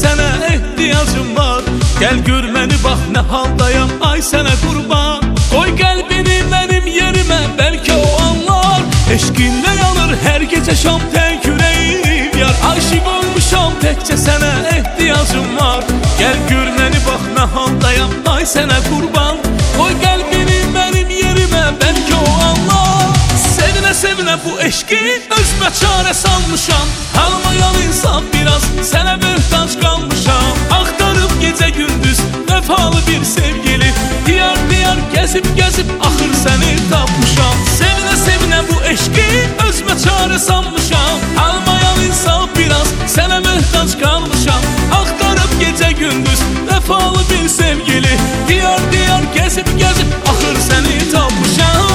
sənə ehtiyacım var. Gəl gör məni, bax nə haldayam, ay sənə qurban. Qoy qəlbini mənim yerimə, bəlkə o anlar. Eşqinlə yanır hər gecə şam tək ürəyim yar. Aşiq olmuşam, təkcə sənə ehtiyacım var. Gəl gör məni, bax nə haldayam, ay sənə qurban. Qoy qəlbini mənim yerimə, bəlkə o anlar. Sevinə sevinə bu eşqi özümə çarə salmışam. Almayan insan biraz, sənə möhtac qalmışam. Axtarıb gecə gündüz vəfalı bir sevgili. Diyar diyar gəzib gəzib axır səni tapmışam. Sevinə sevinə bu eşqi özümə çarə salmışam. Almayan insan biraz, sənə möhtac qalmışam. Axtarıb gecə gündüz vəfalı bir sevgili. Diyar diyar gəzib gəzib axır səni tapmışam.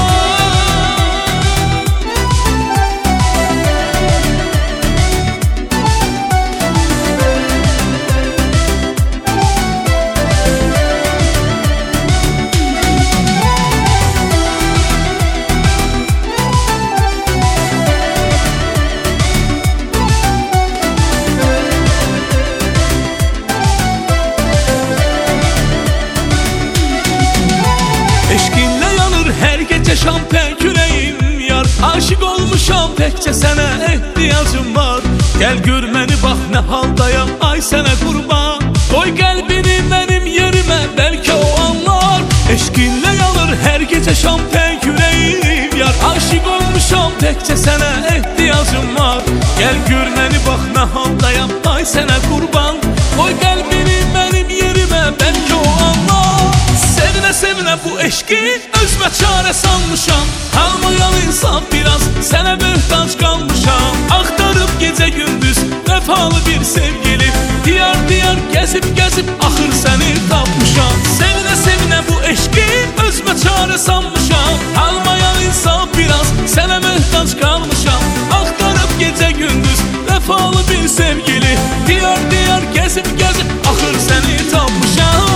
Eşqinlə yanır hər gecə şam tək ürəyim yar. Aşiq olmuşam, təkcə sənə ehtiyacım var. Gəl gör məni, bax nə haldayam, ay sənə qurban. Qoy qəlbini mənim yerimə, bəlkə o anlar. Eşqinlə yanır hər gecə şam tək ürəyim yar. Aşiq olmuşam, təkcə sənə ehtiyacım var. Gəl gör məni, bax nə haldayam, ay sənə qurban. Qoy qəlbini mənim yerimə, bəlkə o anlar. Sevinə sevinə bu eşqi özümə çarə salmışam. Almayan insan biraz, sənə möhtac qalmışam. Axtarıb gecə gündüz vəfalı bir sevgili. Diyar diyar gəzib gəzib axır səni tapmışam. Sevinə sevinə bu eşqi özümə çarə salmışam. Almayan insan biraz, sənə möhtac qalmışam. Axtarıb gecə gündüz vəfalı bir sevgili. Diyar diyar gəzib gəzib axır səni tapmışam.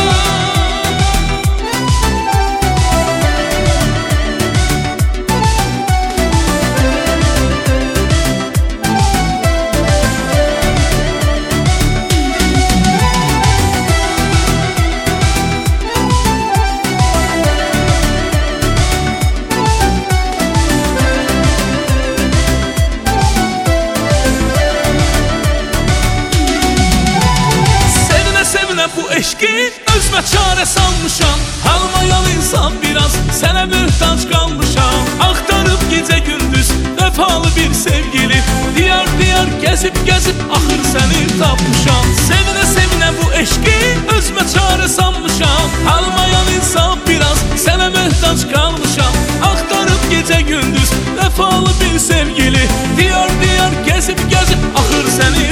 Bu eşqi özümə çarə salmışam. Almayan insan biraz, sənə möhtac qalmışam. Axtarıb gecə gündüz vəfalı bir sevgili. Diyar diyar gəzib gəzib axır səni tapmışam. Sevinə sevinə bu eşqi özümə çarə salmışam. Almayan insan biraz, sənə möhtac qalmışam. Axtarıb gecə gündüz vəfalı bir sevgili. Diyar diyar gəzib gəzib axır səni